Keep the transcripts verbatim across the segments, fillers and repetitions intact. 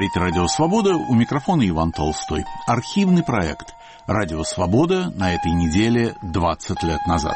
Говорит Радио Свобода, у микрофона Иван Толстой. Архивный проект Радио Свобода на этой неделе двадцать лет назад.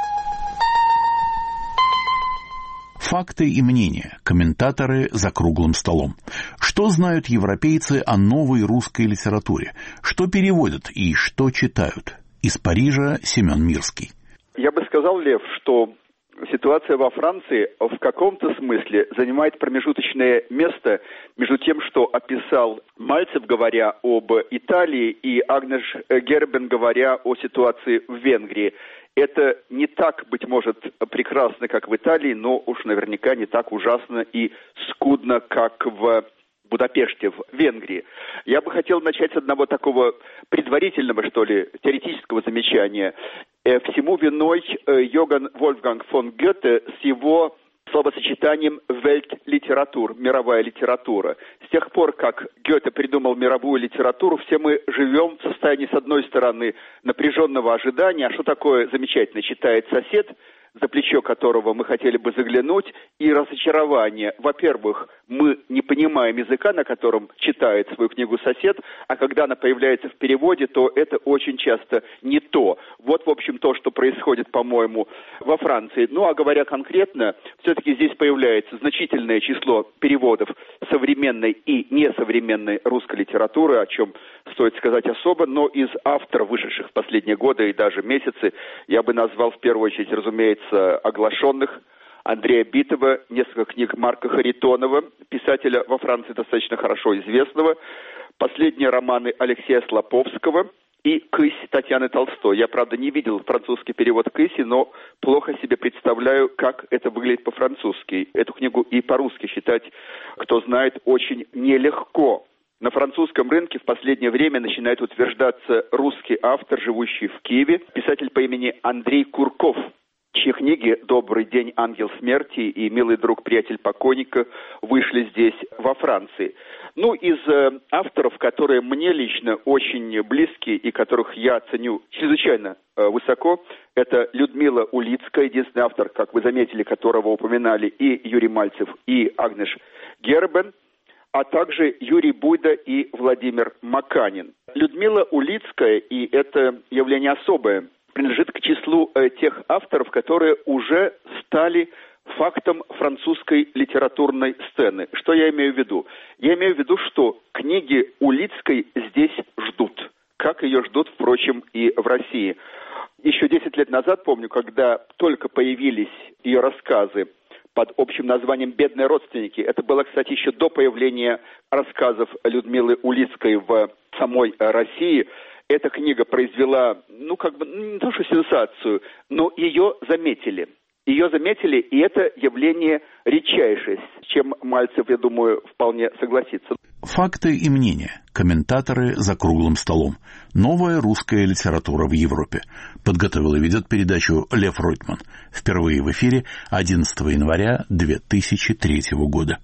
Факты и мнения. Комментаторы за круглым столом. Что знают европейцы о новой русской литературе? Что переводят и что читают? Из Парижа Семен Мирский. Я бы сказал, Лев, что ситуация во Франции в каком-то смысле занимает промежуточное место между тем, что описал Мальцев, говоря об Италии, и Агнеш Гербен, говоря о ситуации в Венгрии. Это не так, быть может, прекрасно, как в Италии, но уж наверняка не так ужасно и скудно, как в Будапеште, в Венгрии. Я бы хотел начать с одного такого предварительного, что ли, теоретического замечания. Всему виной Йоганн Вольфганг фон Гёте с его словосочетанием «Вельтлитератур», мировая литература. С тех пор, как Гёте придумал мировую литературу, все мы живем в состоянии, с одной стороны, напряженного ожидания, а что такое замечательно читает сосед, за плечо которого мы хотели бы заглянуть, и разочарование. Во-первых, мы не понимаем языка, на котором читает свою книгу сосед, а когда она появляется в переводе, то это очень часто не то. Вот, в общем, то, что происходит, по-моему, во Франции. Ну, а говоря конкретно, все-таки здесь появляется значительное число переводов современной и несовременной русской литературы, о чем стоит сказать особо, но из авторов, вышедших в последние годы и даже месяцы, я бы назвал в первую очередь, разумеется, оглашенных: Андрея Битова, несколько книг Марка Харитонова, писателя во Франции достаточно хорошо известного, последние романы Алексея Слоповского и «Кысь» Татьяны Толстой. Я, правда, не видел французский перевод «Кыси», но плохо себе представляю, как это выглядит по-французски. Эту книгу и по-русски читать, кто знает, очень нелегко. На французском рынке в последнее время начинает утверждаться русский автор, живущий в Киеве, писатель по имени Андрей Курков, чьи книги «Добрый день, ангел смерти» и «Милый друг, приятель покойника» вышли здесь, во Франции. Ну, из э, авторов, которые мне лично очень близки и которых я ценю чрезвычайно э, высоко, это Людмила Улицкая, единственный автор, как вы заметили, которого упоминали и Юрий Мальцев, и Агнеш Гербен, а также Юрий Буйда и Владимир Маканин. Людмила Улицкая, и это явление особое, принадлежит к числу э, тех авторов, которые уже стали фактом французской литературной сцены. Что я имею в виду? Я имею в виду, что книги Улицкой здесь ждут, как ее ждут, впрочем, и в России. Еще десять лет назад, помню, когда только появились ее рассказы под общим названием «Бедные родственники». Это было, кстати, еще до появления рассказов Людмилы Улицкой в самой России. Эта книга произвела, ну, как бы, не то что сенсацию, но ее заметили. Ее заметили, и это явление редчайшее, с чем Мальцев, я думаю, вполне согласится. Факты и мнения. Комментаторы за круглым столом. Новая русская литература в Европе. Подготовил и ведет передачу Лев Ройтман. Впервые в эфире одиннадцатого января две тысячи третьего года.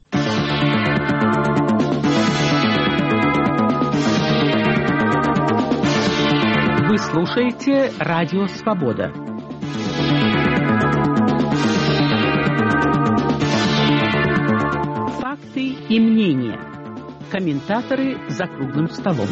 Вы слушаете Радио Свобода. Факты и мнения. Комментаторы за круглым столом.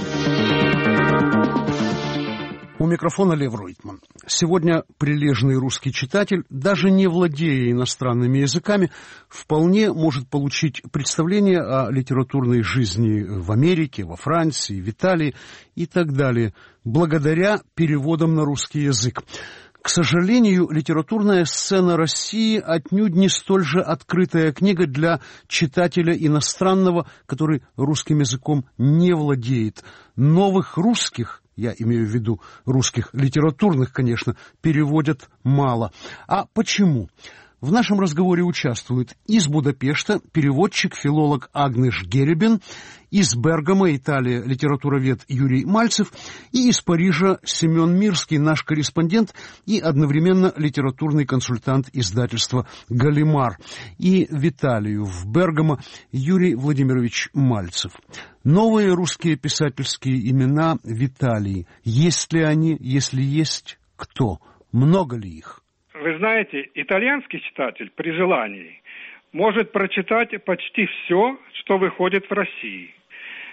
У микрофона Лев Ройтман. Сегодня прилежный русский читатель, даже не владея иностранными языками, вполне может получить представление о литературной жизни в Америке, во Франции, в Италии и так далее, благодаря переводам на русский язык. К сожалению, литературная сцена России отнюдь не столь же открытая книга для читателя иностранного, который русским языком не владеет. Новых русских, я имею в виду русских литературных, конечно, переводят мало. А почему? В нашем разговоре участвуют из Будапешта переводчик-филолог Агнеш Гербен, из Бергама, Италия, литературовед Юрий Мальцев, и из Парижа Семен Мирский, наш корреспондент и одновременно литературный консультант издательства «Галимар». И в Италию, в Бергамо, Юрий Владимирович Мальцев. Новые русские писательские имена в Италии. Есть ли они? Если есть, кто? Много ли их? Вы знаете, итальянский читатель при желании может прочитать почти все, что выходит в России.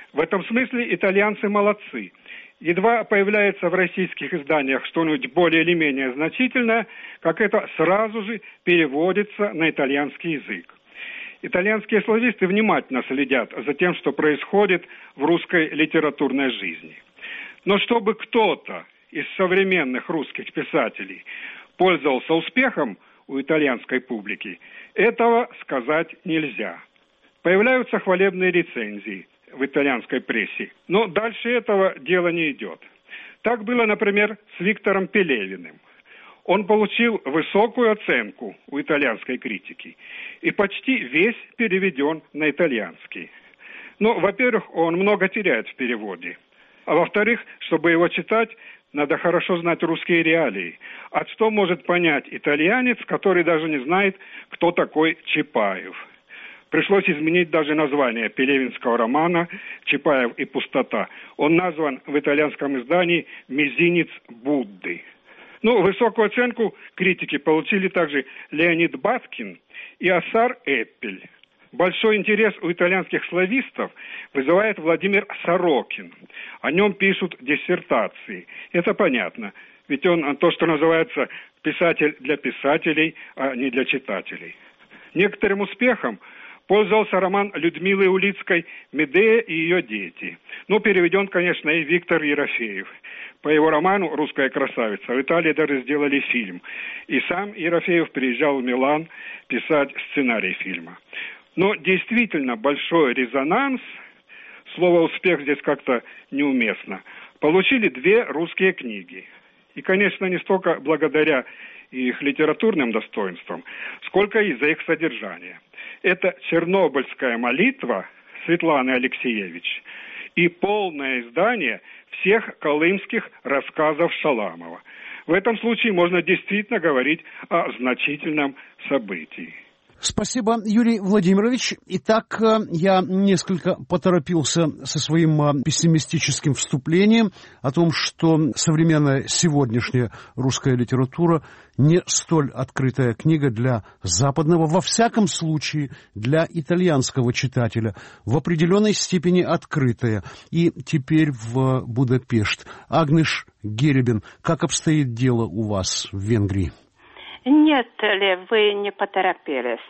В этом смысле итальянцы молодцы. Едва появляется в российских изданиях что-нибудь более или менее значительное, как это сразу же переводится на итальянский язык. Итальянские слависты внимательно следят за тем, что происходит в русской литературной жизни. Но чтобы кто-то из современных русских писателей пользовался успехом у итальянской публики, этого сказать нельзя. Появляются хвалебные рецензии в итальянской прессе, но дальше этого дела не идет. Так было, например, с Виктором Пелевиным. Он получил высокую оценку у итальянской критики и почти весь переведен на итальянский. Ну, во-первых, он много теряет в переводе. А во-вторых, чтобы его читать, надо хорошо знать русские реалии. А что может понять итальянец, который даже не знает, кто такой Чапаев? Пришлось изменить даже название пелевинского романа «Чапаев и пустота». Он назван в итальянском издании «Мизинец Будды». Ну, высокую оценку критики получили также Леонид Баскин и Осар Эппель. Большой интерес у итальянских славистов вызывает Владимир Сорокин. О нем пишут диссертации. Это понятно, ведь он то, что называется писатель для писателей, а не для читателей. Некоторым успехом пользовался роман Людмилы Улицкой «Медея и ее дети». Ну, переведен, конечно, и Виктор Ерофеев. По его роману «Русская красавица» в Италии даже сделали фильм. И сам Ерофеев приезжал в Милан писать сценарий фильма. Но действительно большой резонанс, слово «успех» здесь как-то неуместно, получили две русские книги. И, конечно, не столько благодаря их литературным достоинствам, сколько из-за их содержания. Это «Чернобыльская молитва» Светланы Алексеевич и полное издание всех колымских рассказов Шаламова. В этом случае можно действительно говорить о значительном событии. Спасибо, Юрий Владимирович. Итак, я несколько поторопился со своим пессимистическим вступлением о том, что современная сегодняшняя русская литература не столь открытая книга для западного, во всяком случае для итальянского читателя, в определенной степени открытая. И теперь в Будапешт. Агнеш Геребин, как обстоит дело у вас в Венгрии? Нет, Лев, вы не поторопились.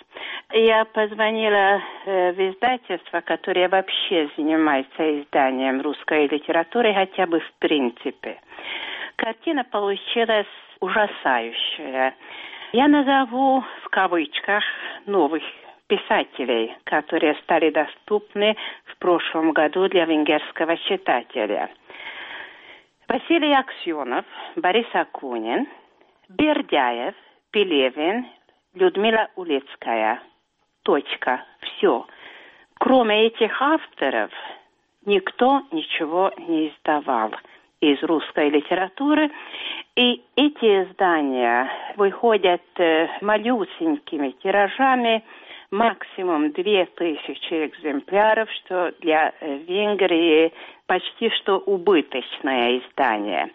Я позвонила э, в издательство, которое вообще занимается изданием русской литературы, хотя бы в принципе. Картина получилась ужасающая. Я назову в кавычках новых писателей, которые стали доступны в прошлом году для венгерского читателя. Василий Аксенов, Борис Акунин, Бердяев, Пелевин, Людмила Улицкая. Точка. Все. Кроме этих авторов, никто ничего не издавал из русской литературы. И эти издания выходят малюсенькими тиражами, максимум две тысячи экземпляров, что для Венгрии почти что убыточное издание.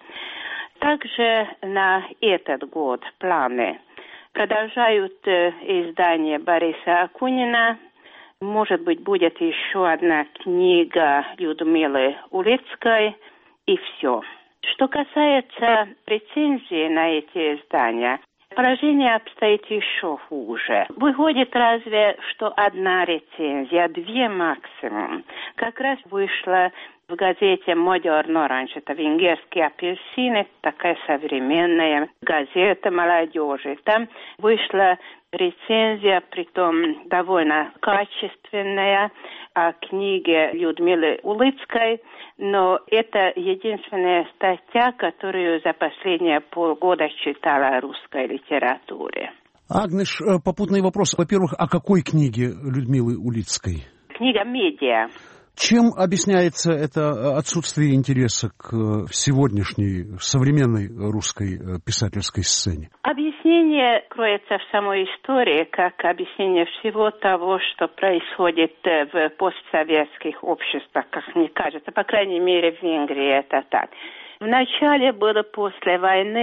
Также на этот год планы продолжают э, издание Бориса Акунина. Может быть, будет еще одна книга Людмилы Улицкой, и все. Что касается рецензии на эти издания, положение обстоит еще хуже. Выходит разве что одна рецензия, две максимум. Как раз вышла в газете «Модерн Оранж», это венгерский апельсин, это такая современная газета молодежи. Там вышла рецензия, притом довольно качественная, о книге Людмилы Улицкой, но это единственная статья, которую за последние полгода читала о русской литературе. Агнеш, попутный вопрос. Во-первых, о какой книге Людмилы Улицкой? Книга «Медиа». Чем объясняется это отсутствие интереса к сегодняшней современной русской писательской сцене? Объяснение кроется в самой истории, как объяснение всего того, что происходит в постсоветских обществах, как мне кажется. По крайней мере, в Венгрии это так. Вначале было после войны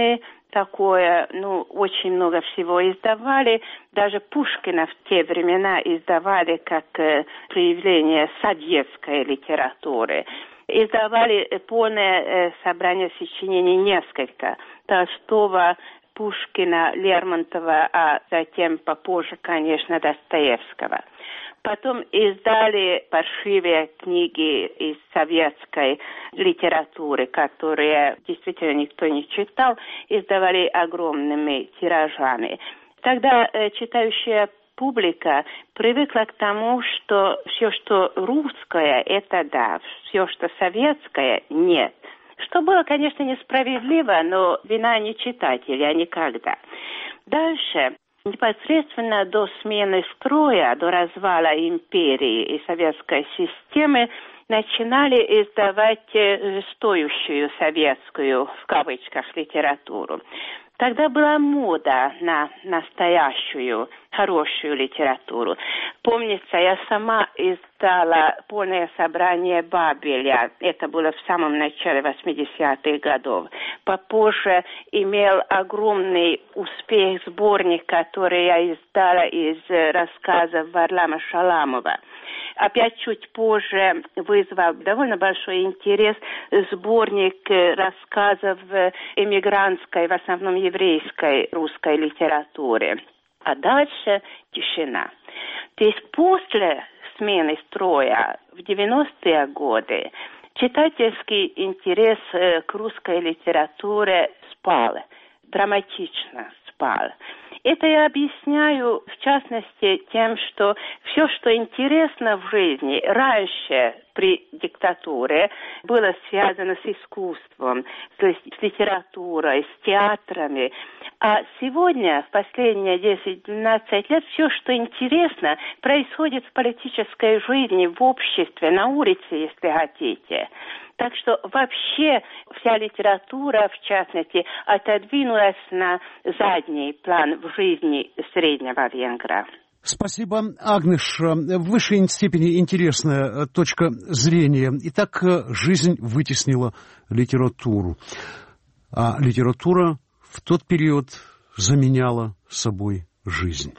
такое, ну, очень много всего издавали. Даже Пушкина в те времена издавали как э, проявление советской литературы. Издавали полное э, собрание сочинений несколько. Толстого, Пушкина, Лермонтова, а затем попозже, конечно, Достоевского. Потом издали паршивые книги из советской литературы, которые действительно никто не читал, издавали огромными тиражами. Тогда э, читающая публика привыкла к тому, что все, что русское, это да, все, что советское, нет. Что было, конечно, несправедливо, но вина не читателя, а никогда. Дальше, непосредственно до смены строя, до развала империи и советской системы, начинали издавать стоящую советскую, в кавычках, литературу. Тогда была мода на настоящую, хорошую литературу. Помнится, я сама издала полное собрание Бабеля. Это было в самом начале восьмидесятых годов. Попозже имел огромный успех сборник, который я издала из рассказов Варлама Шаламова. Опять чуть позже вызвал довольно большой интерес сборник рассказов эмигрантской, в основном еврейской, русской литературы. А дальше тишина. То есть после смены строя в девяностые годы читательский интерес к русской литературе спал, драматично спал. Это я объясняю, в частности, тем, что все, что интересно в жизни, раньше при диктатуре было связано с искусством, с литературой, с театрами. А сегодня, в последние десять-двенадцать лет, все, что интересно, происходит в политической жизни, в обществе, на улице, если хотите. Так что вообще вся литература, в частности, отодвинулась на задний план в жизни среднего венгра. Спасибо, Агнеш. В высшей степени интересная точка зрения. Итак, жизнь вытеснила литературу. А литература в тот период заменяла собой жизнь.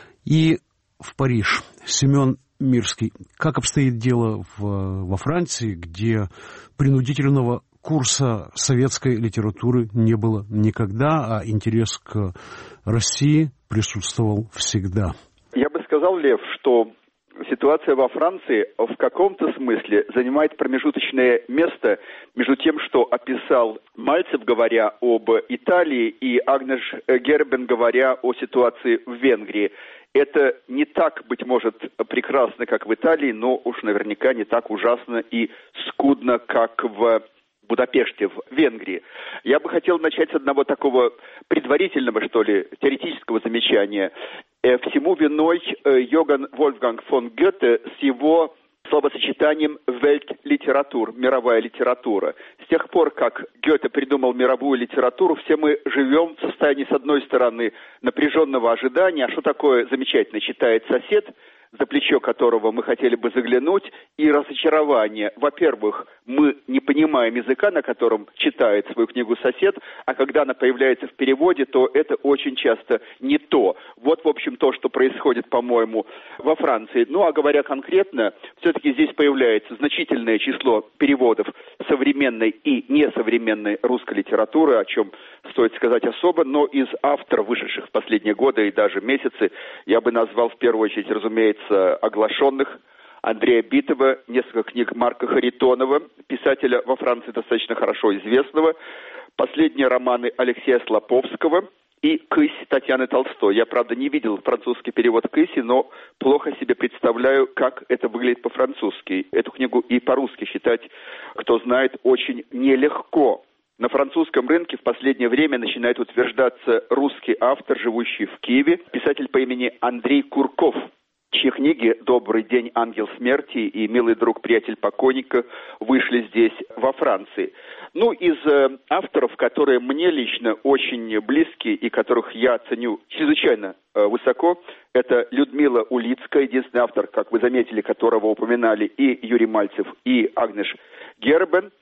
И в Париж Семен Мирский. Как обстоит дело в, во Франции, где принудительного курса советской литературы не было никогда, а интерес к России присутствовал всегда? Я бы сказал, Лев, что ситуация во Франции в каком-то смысле занимает промежуточное место между тем, что описал Мальцев, говоря об Италии, и Агнеш Гербен, говоря о ситуации в Венгрии. Это не так, быть может, прекрасно, как в Италии, но уж наверняка не так ужасно и скудно, как в Будапеште, в Венгрии. Я бы хотел начать с одного такого предварительного, что ли, теоретического замечания. Всему виной Йоганн Вольфганг фон Гёте с его словосочетанием «Вельтлитератур», мировая литература. С тех пор, как Гёте придумал мировую литературу, все мы живем в состоянии, с одной стороны, напряженного ожидания, а что такое замечательно читает сосед, за плечо которого мы хотели бы заглянуть, и разочарование. Во-первых, мы не понимаем языка, на котором читает свою книгу сосед, а когда она появляется в переводе, то это очень часто не то. Вот, в общем, то, что происходит, по-моему, во Франции. Ну, а говоря конкретно, все-таки здесь появляется значительное число переводов современной и несовременной русской литературы, о чем стоит сказать особо, но из авторов, вышедших в последние годы и даже месяцы, я бы назвал в первую очередь, разумеется, оглашенных Андрея Битова, несколько книг Марка Харитонова, писателя во Франции достаточно хорошо известного, последние романы Алексея Слоповского и «Кысь» Татьяны Толстой. Я, правда, не видел французский перевод «Кыси», но плохо себе представляю, как это выглядит по-французски. Эту книгу и по-русски читать, кто знает, очень нелегко. На французском рынке в последнее время начинает утверждаться русский автор, живущий в Киеве, писатель по имени Андрей Курков, чьи книги «Добрый день, ангел смерти» и «Милый друг, приятель покойника» вышли здесь, во Франции. Ну, из э, авторов, которые мне лично очень близки и которых я ценю чрезвычайно э, высоко, это Людмила Улицкая, единственный автор, как вы заметили, которого упоминали и Юрий Мальцев, и Агнеш Гербен.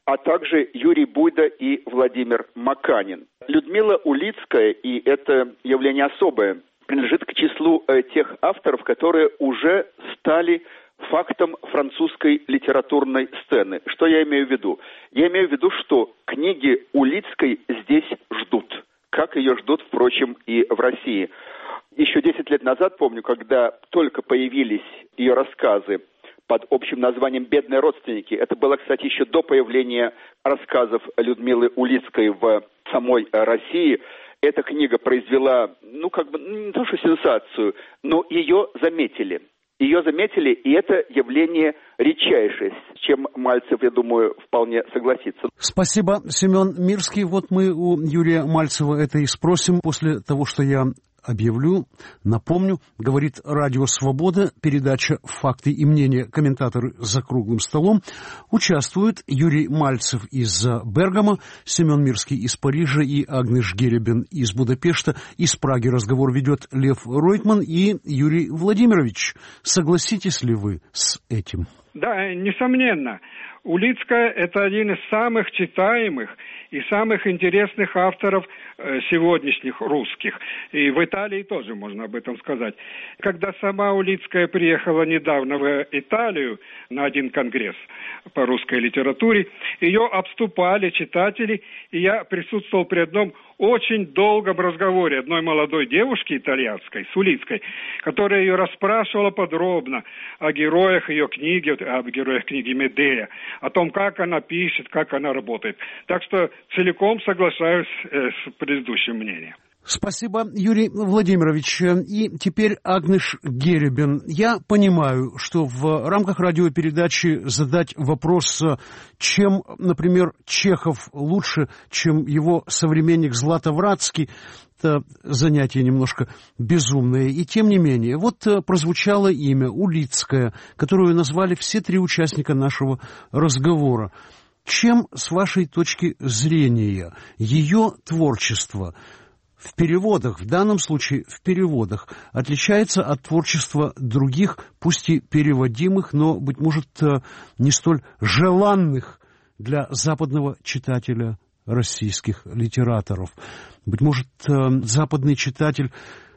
а также Юрий Буйда и Владимир Маканин. Людмила Улицкая, и это явление особое, принадлежит к числу тех авторов, которые уже стали фактом французской литературной сцены. Что я имею в виду? Я имею в виду, что книги Улицкой здесь ждут, как ее ждут, впрочем, и в России. Еще десять лет назад, помню, когда только появились ее рассказы под общим названием «Бедные родственники». Это было, кстати, еще до появления рассказов Людмилы Улицкой в самой России. Эта книга произвела, ну, как бы, не то что сенсацию, но ее заметили. Ее заметили, и это явление редчайшее, с чем Мальцев, я думаю, вполне согласится. Спасибо, Семен Мирский. Вот мы у Юрия Мальцева это и спросим после того, что я объявлю. Напомню, говорит Радио Свобода, передача «Факты и мнения. Комментаторы за круглым столом». Участвуют Юрий Мальцев из Бергама, Семен Мирский из Парижа и Агнеш Геребен из Будапешта. Из Праги разговор ведет Лев Ройтман и Юрий Владимирович. Согласитесь ли вы с этим? Да, несомненно. Улицкая – это один из самых читаемых и самых интересных авторов э, сегодняшних русских. И в Италии тоже можно об этом сказать. Когда сама Улицкая приехала недавно в Италию на один конгресс по русской литературе, ее обступали читатели, и я присутствовал при одном очень долгом разговоре одной молодой девушки итальянской, с Улицкой, которая ее расспрашивала подробно о героях ее книги, о героях книги Медея, о том, как она пишет, как она работает. Так что целиком соглашаюсь э, с предыдущим мнением. Спасибо, Юрий Владимирович. И теперь Агнеш Геребен. Я понимаю, что в рамках радиопередачи задать вопрос, чем, например, Чехов лучше, чем его современник Златовратский, это занятие немножко безумное. И тем не менее, вот прозвучало имя Улицкая, которую назвали все три участника нашего разговора. Чем, с вашей точки зрения, ее творчество в переводах, в данном случае в переводах, отличается от творчества других, пусть и переводимых, но, быть может, не столь желанных для западного читателя российских литераторов? Быть может, западный читатель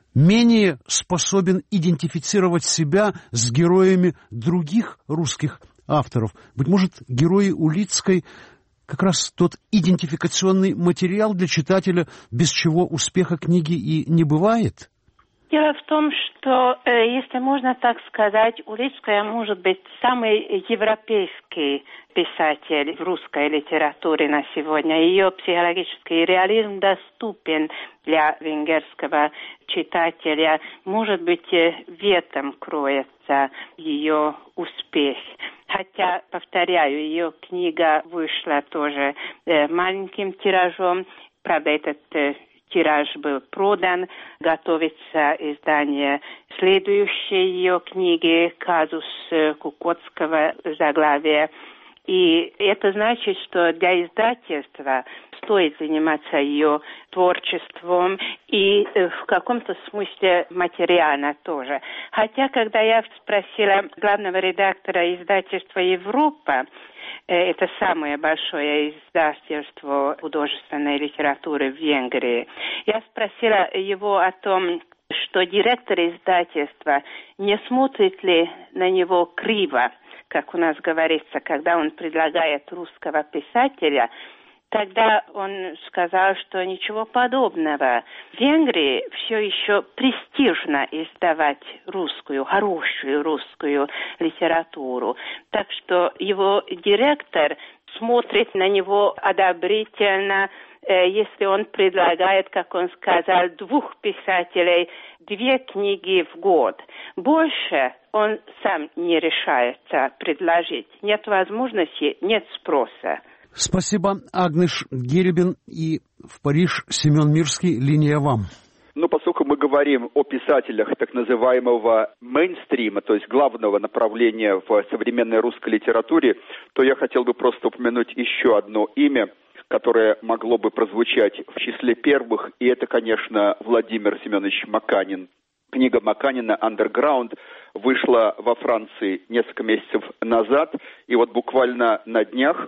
менее способен идентифицировать себя с героями других русских авторов? Быть может, герои Улицкой как раз тот идентификационный материал для читателя, без чего успеха книги и не бывает? Дело в том, что, если можно так сказать, Улицкая может быть самый европейский писатель в русской литературе на сегодня. Ее психологический реализм доступен для венгерского читателя. Может быть, в этом кроется ее успех. Хотя, повторяю, ее книга вышла тоже э, маленьким тиражом. Правда, этот э, тираж был продан. Готовится издание следующей ее книги «Казус э, Кукотского заглавия». И это значит, что для издательства стоит заниматься ее творчеством и э, в каком-то смысле материально тоже. Хотя, когда я спросила главного редактора издательства «Европа», э, это самое большое издательство художественной литературы в Венгрии, я спросила его о том, что директор издательства не смотрит ли на него криво, как у нас говорится, когда он предлагает русского писателя. Тогда он сказал, что ничего подобного. В Венгрии все еще престижно издавать русскую, хорошую русскую литературу. Так что его директор смотрит на него одобрительно, если он предлагает, как он сказал, двух писателей две книги в год. Больше он сам не решается предложить. Нет возможности, нет спроса. Спасибо, Агнеш Геребен. И в Париж Семен Мирский. Линия вам. Ну, поскольку мы говорим о писателях так называемого мейнстрима, то есть главного направления в современной русской литературе, то я хотел бы просто упомянуть еще одно имя, которое могло бы прозвучать в числе первых, и это, конечно, Владимир Семенович Маканин. Книга Маканина «Андерграунд» вышла во Франции несколько месяцев назад, и вот буквально на днях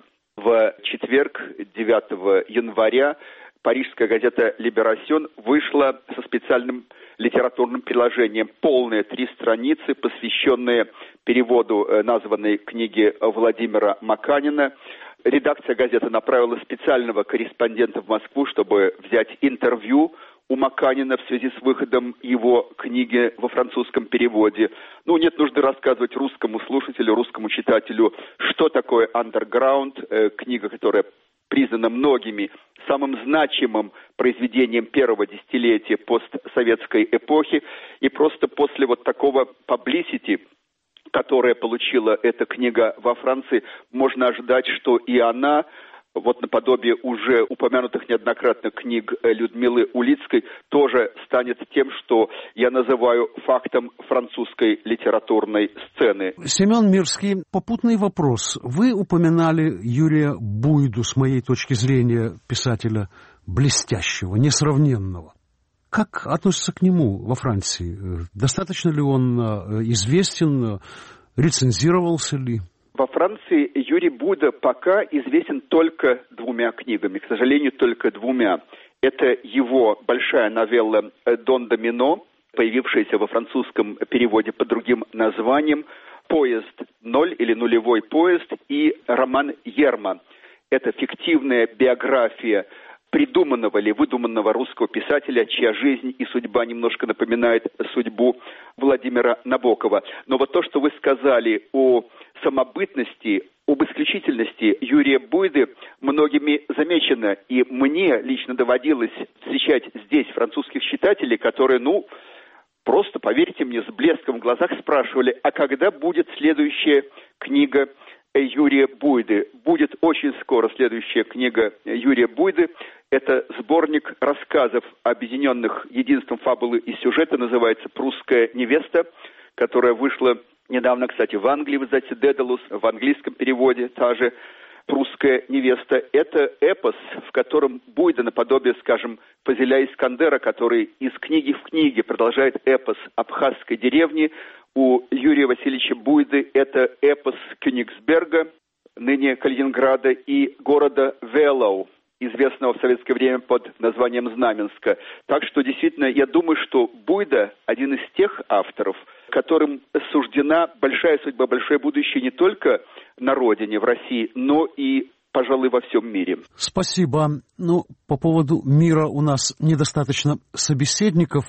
В четверг, девятого января, парижская газета «Либерасьон» вышла со специальным литературным приложением. Полные три страницы, посвященные переводу названной книги Владимира Маканина. Редакция газеты направила специального корреспондента в Москву, чтобы взять интервью у Маканина в связи с выходом его книги во французском переводе. Ну, нет нужды рассказывать русскому слушателю, русскому читателю, что такое «Андерграунд», э, книга, которая признана многими самым значимым произведением первого десятилетия постсоветской эпохи. И просто после вот такого publicity, которое получила эта книга во Франции, можно ожидать, что и она, вот наподобие уже упомянутых неоднократно книг Людмилы Улицкой, тоже станет тем, что я называю фактом французской литературной сцены. Семен Мирский, попутный вопрос. Вы упоминали Юрия Буйду, с моей точки зрения, писателя блестящего, несравненного. Как относятся к нему во Франции? Достаточно ли он известен? Рецензировался ли? Во Франции Юрий Буйда пока известен только двумя книгами, к сожалению, только двумя. Это его большая новелла «Дон Домино», появившаяся во французском переводе под другим названием, «Поезд ноль» или «Нулевой поезд» и роман «Ерма». Это фиктивная биография придуманного или выдуманного русского писателя, чья жизнь и судьба немножко напоминает судьбу Владимира Набокова. Но вот то, что вы сказали о самобытности, об исключительности Юрия Буйды, многими замечено. И мне лично доводилось встречать здесь французских читателей, которые, ну, просто, поверьте мне, с блеском в глазах спрашивали, а когда будет следующая книга Юрия Буйды? Будет очень скоро следующая книга Юрия Буйды. Это сборник рассказов, объединенных единством фабулы и сюжета, называется «Прусская невеста», которая вышла недавно, кстати, в Англии в издательстве Дедалус, в английском переводе та же «Прусская невеста». Это эпос, в котором Буйда, наподобие, скажем, Фазиля Искандера, который из книги в книге продолжает эпос абхазской деревни, у Юрия Васильевича Буйды это эпос Кёнигсберга, ныне Калининграда, и города Велау, известного в советское время под названием Знаменска. Так что, действительно, я думаю, что Буйда один из тех авторов, которым суждена большая судьба, большое будущее не только на родине, в России, но и, пожалуй, во всем мире. Спасибо. Ну, по поводу мира у нас недостаточно собеседников.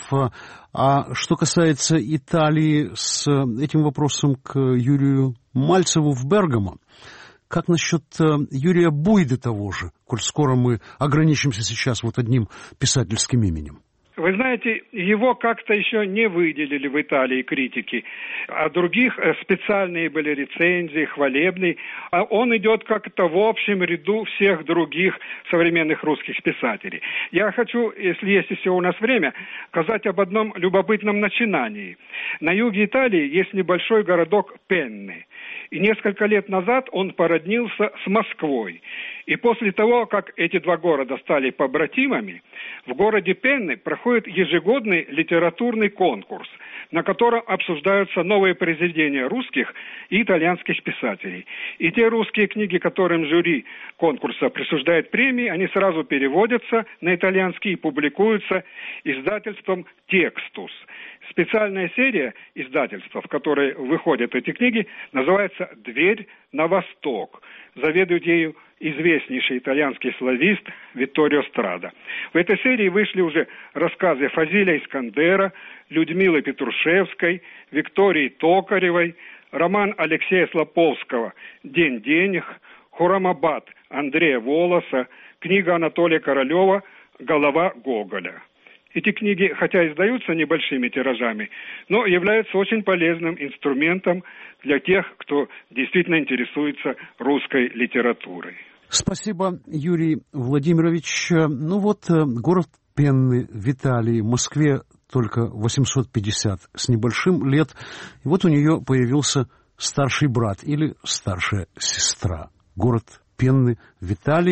А что касается Италии, с этим вопросом к Юрию Мальцеву в Бергамо. Как насчет Юрия Буйды того же, коль скоро мы ограничимся сейчас вот одним писательским именем? Вы знаете, его как-то еще не выделили в Италии критики, а других специальные были рецензии, хвалебные, а он идет как-то в общем ряду всех других современных русских писателей. Я хочу, если есть еще у нас время, сказать об одном любопытном начинании. На юге Италии есть небольшой городок Пенны, и несколько лет назад он породнился с Москвой. И после того, как эти два города стали побратимами, в городе Пенны проходит ежегодный литературный конкурс, на котором обсуждаются новые произведения русских и итальянских писателей. И те русские книги, которым жюри конкурса присуждает премии, они сразу переводятся на итальянский и публикуются издательством «Текстус». Специальная серия издательства, в которой выходят эти книги, называется «Дверь на восток». Заведует ею известнейший итальянский славист Витторио Страда. В этой серии вышли уже рассказы Фазиля Искандера, Людмилы Петрушевской, Виктории Токаревой, роман Алексея Слоповского «День денег», Хурамабад Андрея Волоса, книга Анатолия Королева «Голова Гоголя». Эти книги, хотя издаются небольшими тиражами, но являются очень полезным инструментом для тех, кто действительно интересуется русской литературой. Спасибо, Юрий Владимирович. Ну вот, город Пенны в Италии, в Москве только восемьсот пятьдесят с небольшим лет. И вот у нее появился старший брат или старшая сестра. Город Пенны в Италии,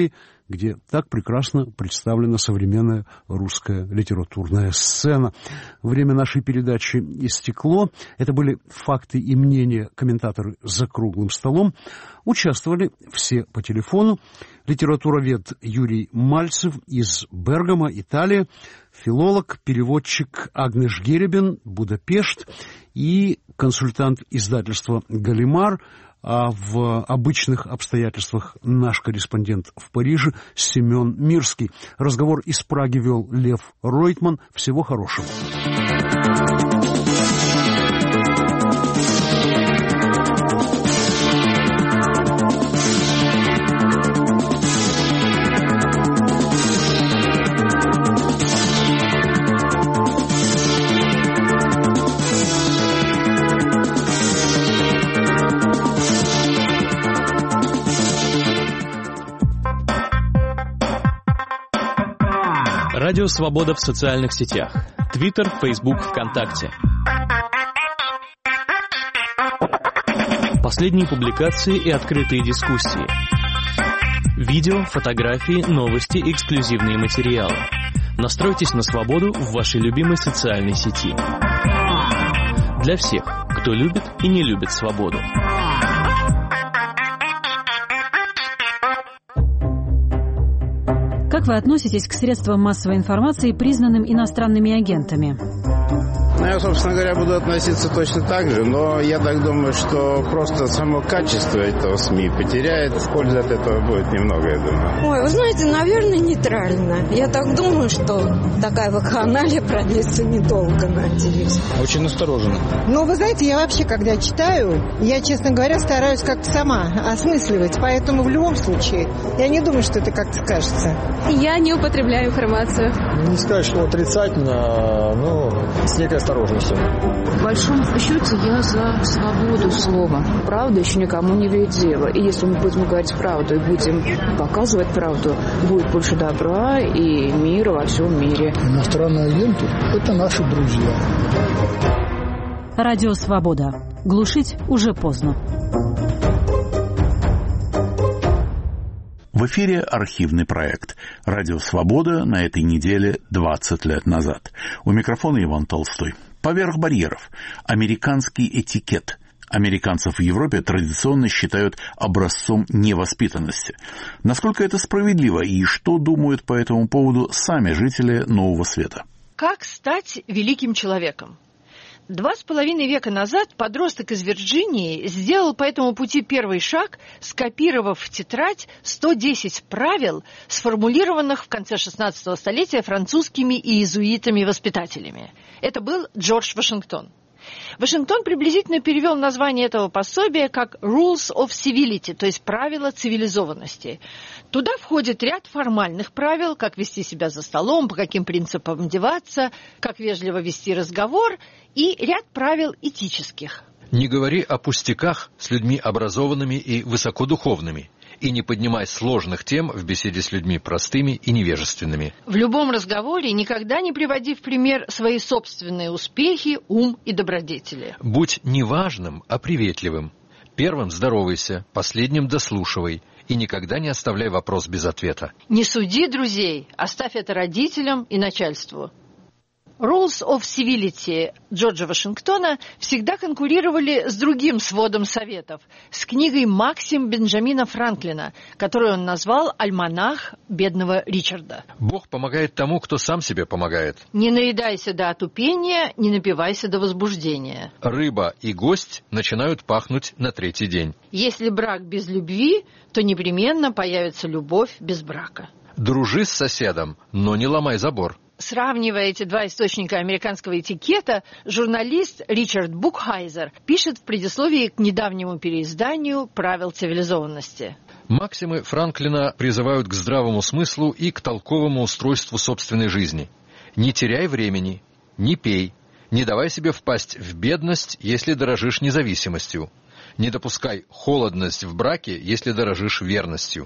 где так прекрасно представлена современная русская литературная сцена. Время нашей передачи истекло. Это были факты и мнения комментаторы «За круглым столом». Участвовали все по телефону. Литературовед Юрий Мальцев из Бергамо, Италия, филолог, переводчик Агнеш Геребен, Будапешт, и консультант издательства «Галимар», а в обычных обстоятельствах наш корреспондент в Париже Семен Мирский. Разговор из Праги вел Лев Ройтман. Всего хорошего. Радио «Свобода» в социальных сетях. Твиттер, Фейсбук, ВКонтакте. Последние публикации и открытые дискуссии. Видео, фотографии, новости, эксклюзивные материалы. Настройтесь на свободу в вашей любимой социальной сети. Для всех, кто любит и не любит свободу. Как вы относитесь к средствам массовой информации, признанным иностранными агентами? Ну, я, собственно говоря, буду относиться точно так же, но я так думаю, что просто само качество этого СМИ потеряет, пользы от этого будет немного, я думаю. Ой, вы знаете, наверное, нейтрально. Я так думаю, что такая вакханалия продлится недолго, надеюсь. Очень осторожно. Ну, вы знаете, я вообще, когда читаю, я, честно говоря, стараюсь как-то сама осмысливать, поэтому в любом случае я не думаю, что это как-то скажется. Я не употребляю информацию. Не сказать, что отрицательно, но с некой осторожностью. В большом счете я за свободу слова. Правда еще никому не ведет дело. И если мы будем говорить правду и будем показывать правду, будет больше добра и мира во всем мире. Иностранные агенты – это наши друзья. Радио «Свобода». Глушить уже поздно. В эфире архивный проект «Радио Свобода» на этой неделе двадцать лет назад. У микрофона Иван Толстой. Поверх барьеров. Американский этикет. Американцев в Европе традиционно считают образцом невоспитанности. Насколько это справедливо и что думают по этому поводу сами жители Нового Света? Как стать великим человеком? Два с половиной века назад подросток из Вирджинии сделал по этому пути первый шаг, скопировав в тетрадь сто десять правил, сформулированных в конце шестнадцатого столетия французскими иезуитами-воспитателями. Это был Джордж Вашингтон. Вашингтон приблизительно перевел название этого пособия как «Rules of Civility», то есть «правила цивилизованности». Туда входит ряд формальных правил, как вести себя за столом, по каким принципам одеваться, как вежливо вести разговор, и ряд правил этических. Не говори о пустяках с людьми образованными и высокодуховными, и не поднимай сложных тем в беседе с людьми простыми и невежественными. В любом разговоре никогда не приводи в пример свои собственные успехи, ум и добродетели. Будь не важным, а приветливым. Первым здоровайся, последним дослушивай, и никогда не оставляй вопрос без ответа. Не суди друзей, оставь это родителям и начальству. Rules of Civility Джорджа Вашингтона всегда конкурировали с другим сводом советов, с книгой «Максим» Бенджамина Франклина, которую он назвал «Альманах бедного Ричарда». Бог помогает тому, кто сам себе помогает. Не наедайся до отупения, не напивайся до возбуждения. Рыба и гость начинают пахнуть на третий день. Если брак без любви, то непременно появится любовь без брака. Дружи с соседом, но не ломай забор. Сравнивая эти два источника американского этикета, журналист Ричард Букхайзер пишет в предисловии к недавнему переизданию «Правил цивилизованности». Максимы Франклина призывают к здравому смыслу и к толковому устройству собственной жизни. Не теряй времени, не пей, не давай себе впасть в бедность, если дорожишь независимостью. Не допускай холодность в браке, если дорожишь верностью.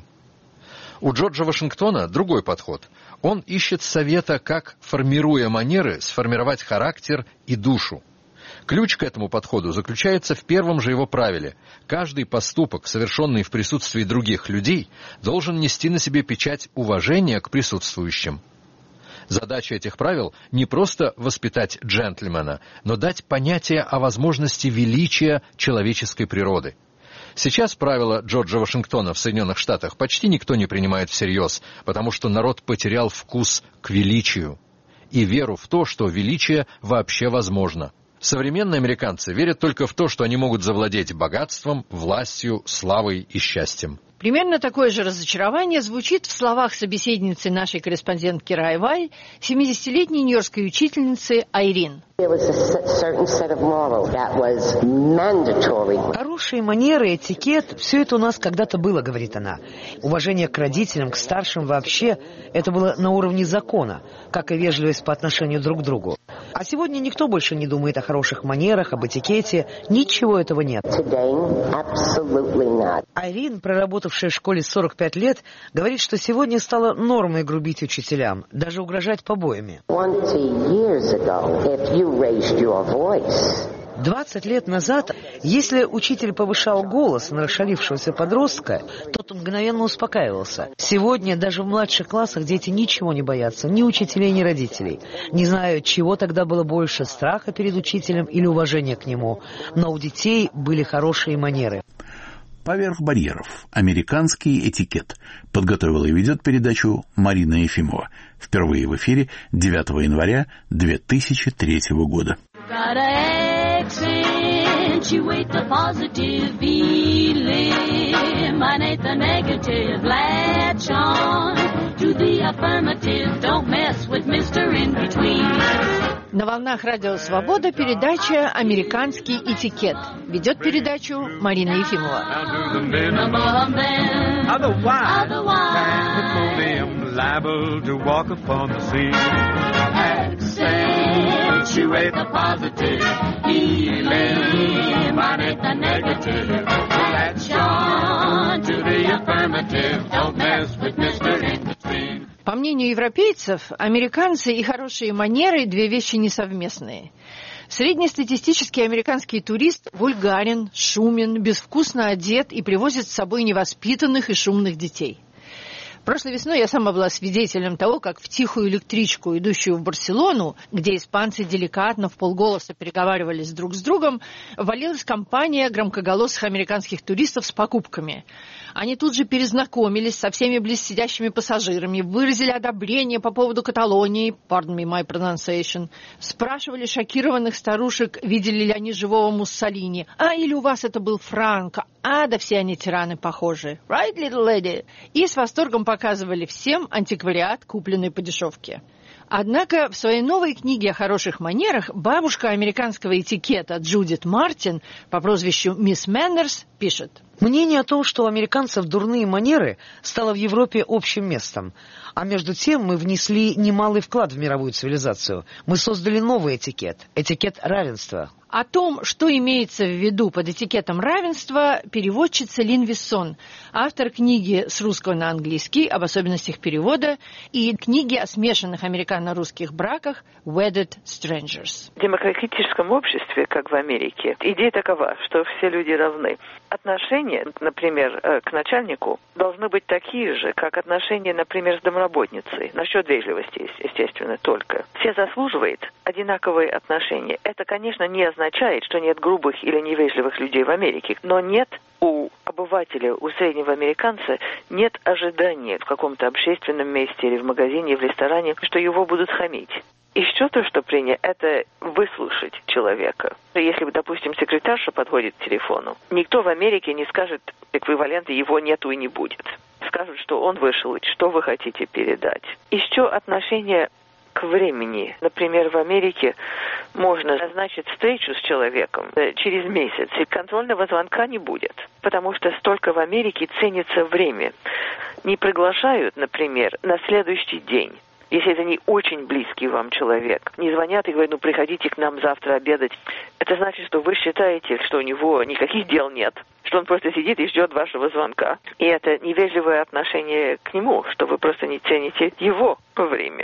У Джорджа Вашингтона другой подход. Он ищет совета, как, формируя манеры, сформировать характер и душу. Ключ к этому подходу заключается в первом же его правиле. Каждый поступок, совершенный в присутствии других людей, должен нести на себе печать уважения к присутствующим. Задача этих правил не просто воспитать джентльмена, но дать понятие о возможности величия человеческой природы. Сейчас правила Джорджа Вашингтона в Соединенных Штатах почти никто не принимает всерьез, потому что народ потерял вкус к величию и веру в то, что величие вообще возможно. Современные американцы верят только в то, что они могут завладеть богатством, властью, славой и счастьем. Примерно такое же разочарование звучит в словах собеседницы нашей корреспондентки Рай Вай, семидесятилетней нью-йоркской учительницы Айрин. Хорошие манеры, этикет – все это у нас когда-то было, говорит она. Уважение к родителям, к старшим вообще – это было на уровне закона, как и вежливость по отношению друг к другу. А сегодня никто больше не думает о хороших манерах, об этикете. Ничего этого нет. Айрин, проработавшая в школе сорок пять лет, говорит, что сегодня стало нормой грубить учителям, даже угрожать побоями. Двадцать лет назад, если учитель повышал голос на расшалившегося подростка, тот мгновенно успокаивался. Сегодня даже в младших классах дети ничего не боятся, ни учителей, ни родителей. Не знаю, чего тогда было больше, страха перед учителем или уважения к нему, но у детей были хорошие манеры. «Поверх барьеров. Американский этикет». Подготовила и ведет передачу Марина Ефимова. Впервые в эфире девятого января две тысячи третьего года. Accentuate the positive, eliminate the negative, latch on to the affirmative, don't mess with мистер In-Between. На волнах Радио Свобода передача «Американский этикет». Ведет передачу Марина Ефимова. Accentuate the positive, eliminate the negative, latch on to the affirmative, don't mess with мистер In-Between. По мнению европейцев, американцы и хорошие манеры – две вещи несовместные. Среднестатистический американский турист вульгарен, шумен, безвкусно одет и привозит с собой невоспитанных и шумных детей. Прошлой весной я сама была свидетелем того, как в тихую электричку, идущую в Барселону, где испанцы деликатно вполголоса переговаривались друг с другом, ввалилась компания громкоголосых американских туристов с покупками. Они тут же перезнакомились со всеми близсидящими пассажирами, выразили одобрение по поводу Каталонии, pardon me my pronunciation, спрашивали шокированных старушек, видели ли они живого Муссолини, а или у вас это был Франко, а да все они тираны похожи, right, little lady, и с восторгом показывали всем антиквариат, купленный по дешевке. Однако в своей новой книге о хороших манерах бабушка американского этикета Джудит Мартин по прозвищу Мисс Мэннерс пишет: «Мнение о том, что у американцев дурные манеры, стало в Европе общим местом. А между тем мы внесли немалый вклад в мировую цивилизацию. Мы создали новый этикет, этикет равенства». О том, что имеется в виду под этикетом равенства, переводчица Лин Виссон, автор книги с русского на английский об особенностях перевода и книги о смешанных американо-русских браках «Wedded Strangers». В демократическом обществе, как в Америке, идея такова, что все люди равны. Отношения, например, к начальнику должны быть такие же, как отношения, например, с домработницей. Насчет вежливости, естественно, только. Все заслуживают одинаковые отношения. Это, конечно, не означает, что нет грубых или невежливых людей в Америке, но нет у обывателя, у среднего американца нет ожидания в каком-то общественном месте или в магазине, в ресторане, что его будут хамить. Еще то, что принято, это выслушать человека. Если, допустим, секретарша подходит к телефону, никто в Америке не скажет эквивалента «его нету и не будет». Скажут, что он вышел, что вы хотите передать. Еще отношение к времени. Например, в Америке можно назначить встречу с человеком через месяц, и контрольного звонка не будет, потому что столько в Америке ценится время. Не приглашают, например, на следующий день. Если это не очень близкий вам человек, не звонят и говорят, ну приходите к нам завтра обедать. Это значит, что вы считаете, что у него никаких дел нет, что он просто сидит и ждет вашего звонка. И это невежливое отношение к нему, что вы просто не цените его время.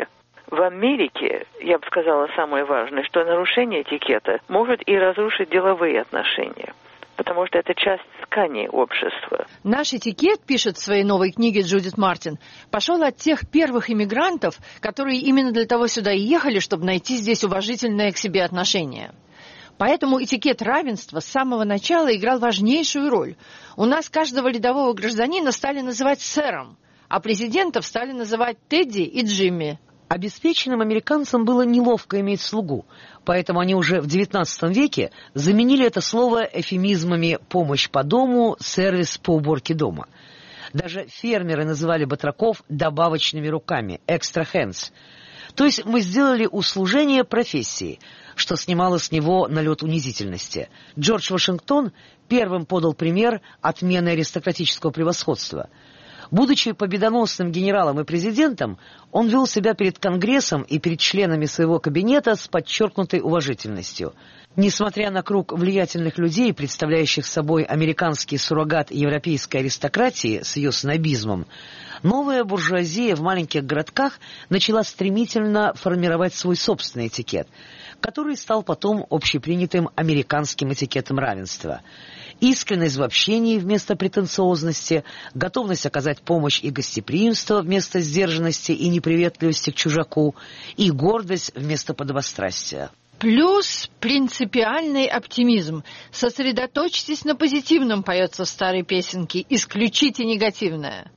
В Америке, я бы сказала, самое важное, что нарушение этикета может и разрушить деловые отношения, потому что это часть ткани общества. Наш этикет, пишет в своей новой книге Джудит Мартин, пошел от тех первых иммигрантов, которые именно для того сюда и ехали, чтобы найти здесь уважительное к себе отношение. Поэтому этикет равенства с самого начала играл важнейшую роль. У нас каждого рядового гражданина стали называть сэром, а президентов стали называть Тедди и Джимми. Обеспеченным американцам было неловко иметь слугу, поэтому они уже в девятнадцатом веке заменили это слово эвфемизмами «помощь по дому», «сервис по уборке дома». Даже фермеры называли батраков добавочными руками «extra hands». То есть мы сделали услужение профессии, что снимало с него налет унизительности. Джордж Вашингтон первым подал пример отмены аристократического превосходства. Будучи победоносным генералом и президентом, он вел себя перед Конгрессом и перед членами своего кабинета с подчеркнутой уважительностью. Несмотря на круг влиятельных людей, представляющих собой американский суррогат европейской аристократии с ее снобизмом, новая буржуазия в маленьких городках начала стремительно формировать свой собственный этикет, который стал потом общепринятым американским этикетом равенства. Искренность в общении вместо претенциозности, готовность оказать помощь и гостеприимство вместо сдержанности и неприветливости к чужаку, и гордость вместо подобострастия. Плюс принципиальный оптимизм. Сосредоточьтесь на позитивном, поется в старой песенке. Исключите негативное.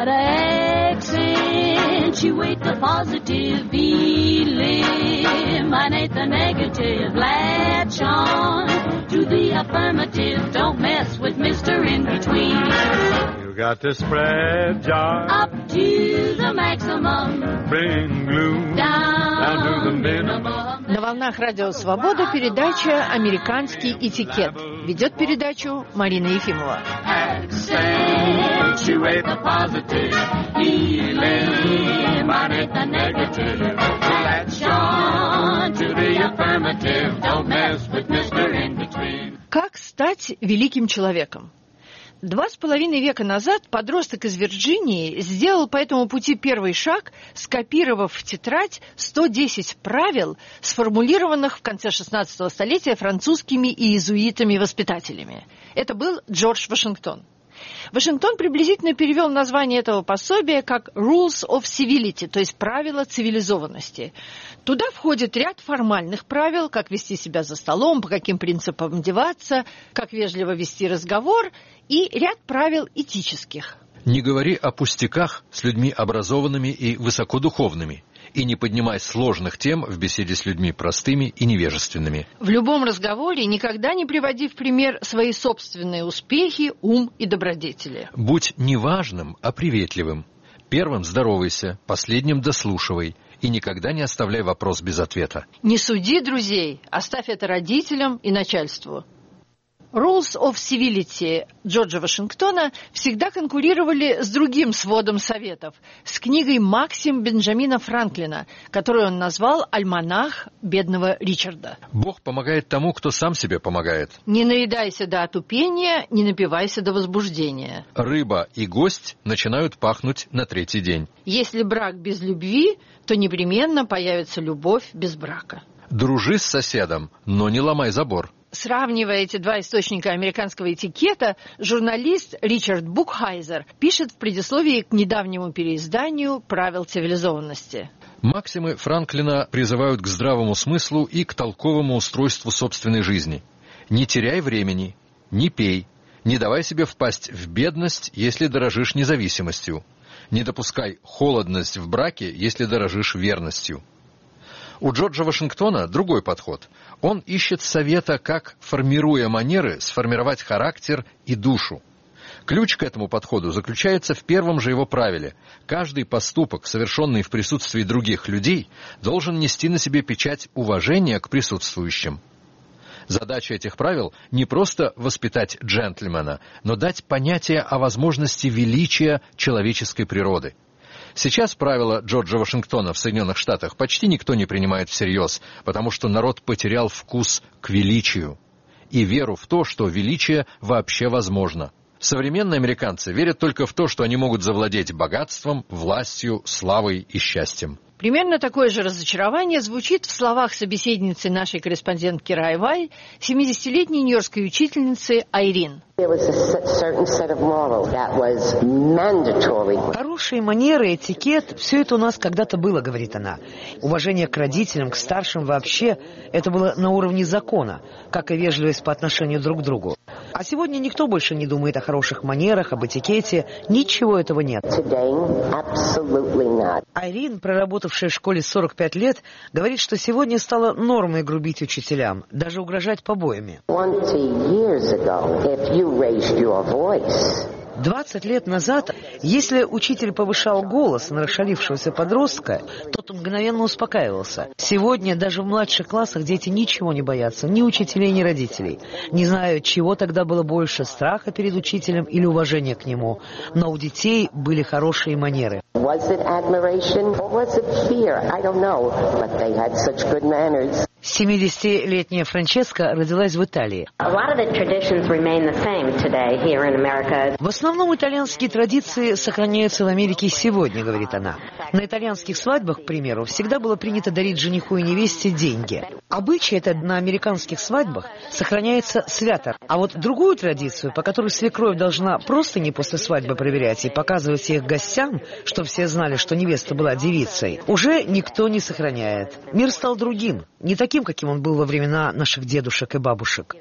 You got to spread joy up to the maximum, bring gloom down to the minimum. На волнах Радио Свобода передача «Американский этикет». Ведет передачу Марина Ефимова. Accentuate the positive, eliminate the negative. Latch on to the affirmative, don't mess with мистер In-Between. Как стать великим человеком? Два с половиной века назад подросток из Вирджинии сделал по этому пути первый шаг, скопировав в тетрадь сто десять правил, сформулированных в конце шестнадцатого столетия французскими иезуитами-воспитателями. Это был Джордж Вашингтон. Вашингтон приблизительно перевел название этого пособия как «Rules of Civility», то есть «правила цивилизованности». Туда входит ряд формальных правил, как вести себя за столом, по каким принципам одеваться, как вежливо вести разговор, и ряд правил этических. Не говори о пустяках с людьми образованными и высокодуховными, и не поднимай сложных тем в беседе с людьми простыми и невежественными. В любом разговоре никогда не приводи в пример свои собственные успехи, ум и добродетели. Будь не важным, а приветливым. Первым здоровайся, последним дослушивай, и никогда не оставляй вопрос без ответа. Не суди друзей, оставь это родителям и начальству. Rules of Civility Джорджа Вашингтона всегда конкурировали с другим сводом советов, с книгой «Максим» Бенджамина Франклина, которую он назвал «Альманах бедного Ричарда». Бог помогает тому, кто сам себе помогает. Не наедайся до отупения, не напивайся до возбуждения. Рыба и гость начинают пахнуть на третий день. Если брак без любви, то непременно появится любовь без брака. Дружи с соседом, но не ломай забор. Сравнивая эти два источника американского этикета, журналист Ричард Букхайзер пишет в предисловии к недавнему переизданию «Правил цивилизованности». Максимы Франклина призывают к здравому смыслу и к толковому устройству собственной жизни. Не теряй времени, не пей, не давай себе впасть в бедность, если дорожишь независимостью. Не допускай холодность в браке, если дорожишь верностью. У Джорджа Вашингтона другой подход. Он ищет совета, как, формируя манеры, сформировать характер и душу. Ключ к этому подходу заключается в первом же его правиле. Каждый поступок, совершенный в присутствии других людей, должен нести на себе печать уважения к присутствующим. Задача этих правил не просто воспитать джентльмена, но дать понятие о возможности величия человеческой природы. Сейчас правила Джорджа Вашингтона в Соединенных Штатах почти никто не принимает всерьез, потому что народ потерял вкус к величию и веру в то, что величие вообще возможно. Современные американцы верят только в то, что они могут завладеть богатством, властью, славой и счастьем. Примерно такое же разочарование звучит в словах собеседницы нашей корреспондентки Рай-Вай, семидесятилетней нью-йоркской учительницы Айрин. Хорошие манеры, этикет – все это у нас когда-то было, говорит она. Уважение к родителям, к старшим вообще – это было на уровне закона, как и вежливость по отношению друг к другу. А сегодня никто больше не думает о хороших манерах, об этикете. Ничего этого нет. Айрин, проработавшая в школе сорок пять лет, говорит, что сегодня стало нормой грубить учителям, даже угрожать побоями. Двадцать лет назад, если учитель повышал голос на расшалившегося подростка, тот мгновенно успокаивался. Сегодня даже в младших классах дети ничего не боятся, ни учителей, ни родителей. Не знаю, чего тогда было больше, страха перед учителем или уважения к нему. Но у детей были хорошие манеры. семидесятилетняя Франческа родилась в Италии. В основном итальянские традиции сохраняются в Америке сегодня, говорит она. На итальянских свадьбах, к примеру, всегда было принято дарить жениху и невесте деньги. Обычай этот на американских свадьбах сохраняется свято. А вот другую традицию, по которой свекровь должна просто не после свадьбы проверять и показывать их гостям, чтобы все знали, что невеста была девицей, уже никто не сохраняет. Мир стал другим, не таким, каким он был во времена наших дедушек и бабушек.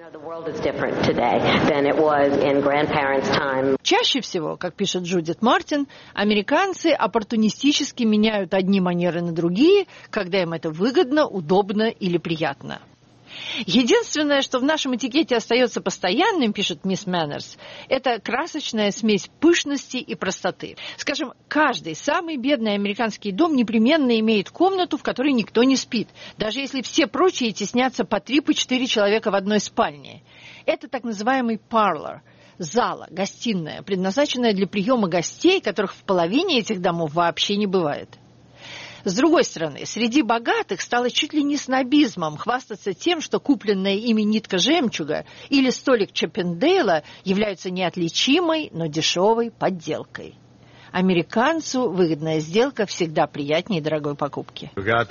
Чаще всего, как пишет Джудит Мартин, американцы оппортунистически меняют одни манеры на другие, когда им это выгодно, удобно или приятно. Единственное, что в нашем этикете остается постоянным, пишет мисс Мэннерс, это красочная смесь пышности и простоты. Скажем, каждый самый бедный американский дом непременно имеет комнату, в которой никто не спит, даже если все прочие теснятся по три, по четыре человека в одной спальне. Это так называемый parlor. Зала, гостиная, предназначенная для приема гостей, которых в половине этих домов вообще не бывает. С другой стороны, среди богатых стало чуть ли не снобизмом хвастаться тем, что купленная ими нитка жемчуга или столик Чиппендейла являются неотличимой, но дешевой подделкой. Американцу выгодная сделка всегда приятнее дорогой покупки.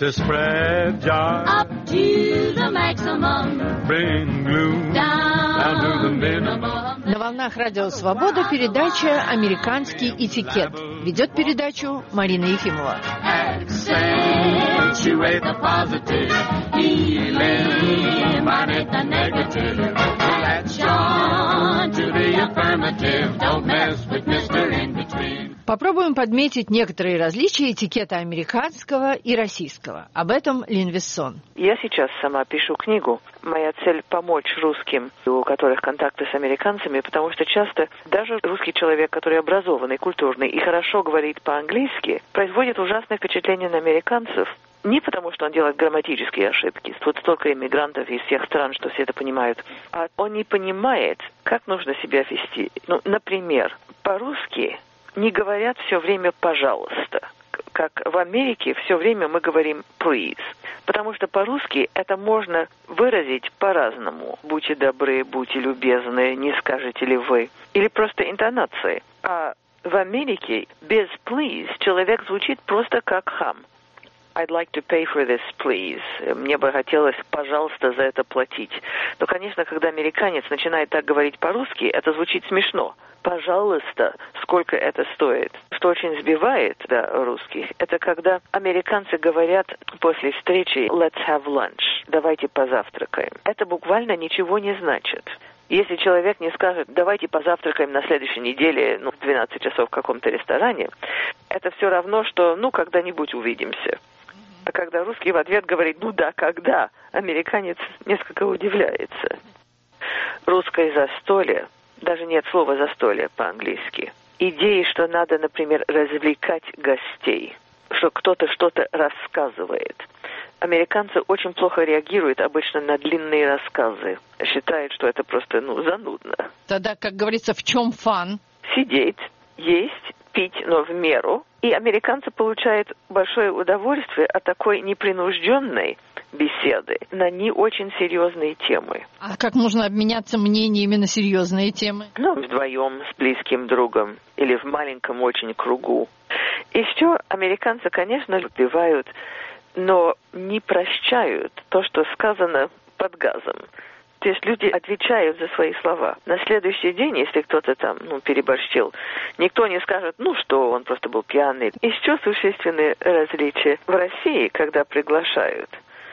На волнах Радио Свобода передача «Американский этикет». Ведет передачу Марина Ефимова. Попробуем подметить некоторые различия этикета американского и российского. Об этом Лин Вессон. Я сейчас сама пишу книгу. Моя цель — помочь русским, у которых контакты с американцами, потому что часто даже русский человек, который образованный, культурный и хорошо говорит по-английски, производит ужасное впечатление на американцев. Не потому, что он делает грамматические ошибки. Тут столько иммигрантов из всех стран, что все это понимают. А он не понимает, как нужно себя вести. Ну, например, по-русски не говорят все время «пожалуйста». Как в Америке все время мы говорим «please». Потому что по-русски это можно выразить по-разному. Будьте добры, будьте любезны, не скажете ли вы. Или просто интонации. А в Америке без «please» человек звучит просто как хам. I'd like to pay for this, please. Мне бы хотелось, пожалуйста, за это платить. Но, конечно, когда американец начинает так говорить по-русски, это звучит смешно. Пожалуйста, сколько это стоит? Что очень сбивает, да, русских, это когда американцы говорят после встречи «let's have lunch», давайте позавтракаем. Это буквально ничего не значит. Если человек не скажет «давайте позавтракаем на следующей неделе, ну, в двенадцать часов в каком-то ресторане», это все равно, что «ну, когда-нибудь увидимся». А когда русский в ответ говорит «ну да, когда?», американец несколько удивляется. Русское застолье, даже нет слова «застолье» по-английски. Идеи, что надо, например, развлекать гостей, что кто-то что-то рассказывает. Американцы очень плохо реагируют обычно на длинные рассказы. Считают, что это просто, ну, занудно. Тогда, как говорится, в чем фан? Сидеть, есть, пить, но в меру. И американцы получают большое удовольствие от такой непринужденной беседы на не очень серьезные темы. А как можно обменяться мнениями на серьезные темы? Ну, вдвоем с близким другом или в маленьком очень кругу. Еще американцы, конечно, любивают, но не прощают то, что сказано под газом. То есть люди отвечают за свои слова. На следующий день, если кто-то там, ну, переборщил, никто не скажет, ну что, он просто был пьяный. Еще существенные различия. В России, когда приглашают,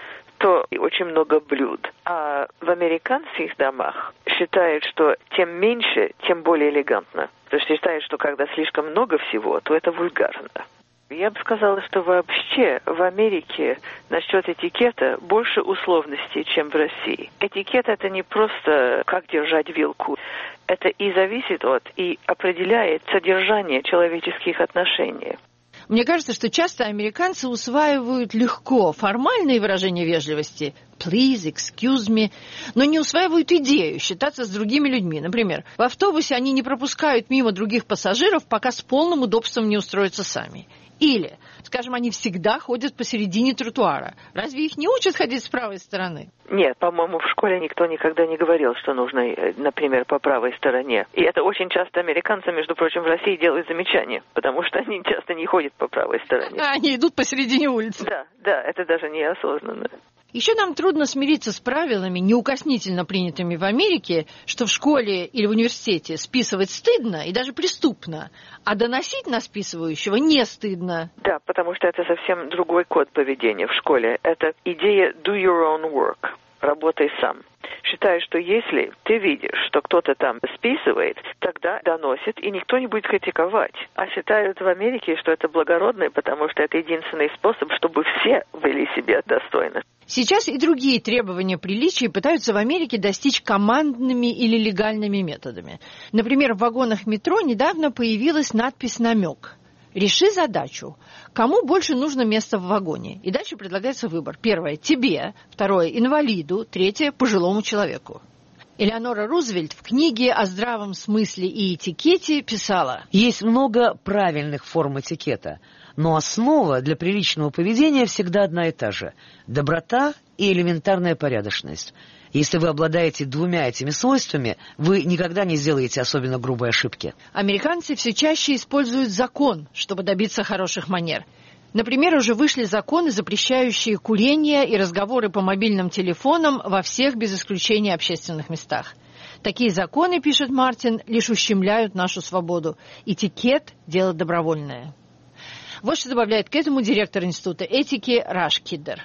то очень много блюд. А в американских домах считают, что тем меньше, тем более элегантно. То есть считают, что когда слишком много всего, то это вульгарно. Я бы сказала, что вообще в Америке насчет этикета больше условностей, чем в России. Этикет — это не просто как держать вилку. Это и зависит от, и определяет содержание человеческих отношений. Мне кажется, что часто американцы усваивают легко формальные выражения вежливости «please», «excuse me», но не усваивают идею считаться с другими людьми. Например, в автобусе они не пропускают мимо других пассажиров, пока с полным удобством не устроятся сами. Или, скажем, они всегда ходят посередине тротуара. Разве их не учат ходить с правой стороны? Нет, по-моему, в школе никто никогда не говорил, что нужно, например, по правой стороне. И это очень часто американцы, между прочим, в России делают замечания, потому что они часто не ходят по правой стороне. А они идут посередине улицы. Да, да, это даже неосознанно. Еще нам трудно смириться с правилами, неукоснительно принятыми в Америке, что в школе или в университете списывать стыдно и даже преступно, а доносить на списывающего не стыдно. Да, потому что это совсем другой код поведения в школе. Это идея do your own work. Работай сам. Считаю, что если ты видишь, что кто-то там списывает, тогда доносит, и никто не будет критиковать. А считают в Америке, что это благородно, потому что это единственный способ, чтобы все вели себя достойно. Сейчас и другие требования приличия пытаются в Америке достичь командными или легальными методами. Например, в вагонах метро недавно появилась надпись «Намек». Реши задачу. Кому больше нужно места в вагоне? И дальше предлагается выбор. Первое – тебе. Второе – инвалиду. Третье – пожилому человеку. Элеонора Рузвельт в книге «О здравом смысле и этикете» писала: «Есть много правильных форм этикета, но основа для приличного поведения всегда одна и та же – доброта и элементарная порядочность. Если вы обладаете двумя этими свойствами, вы никогда не сделаете особенно грубой ошибки». Американцы все чаще используют закон, чтобы добиться хороших манер. Например, уже вышли законы, запрещающие курение и разговоры по мобильным телефонам во всех без исключения общественных местах. Такие законы, пишет Мартин, лишь ущемляют нашу свободу. Этикет – дело добровольное. Вот что добавляет к этому директор Института этики Раш Киддер.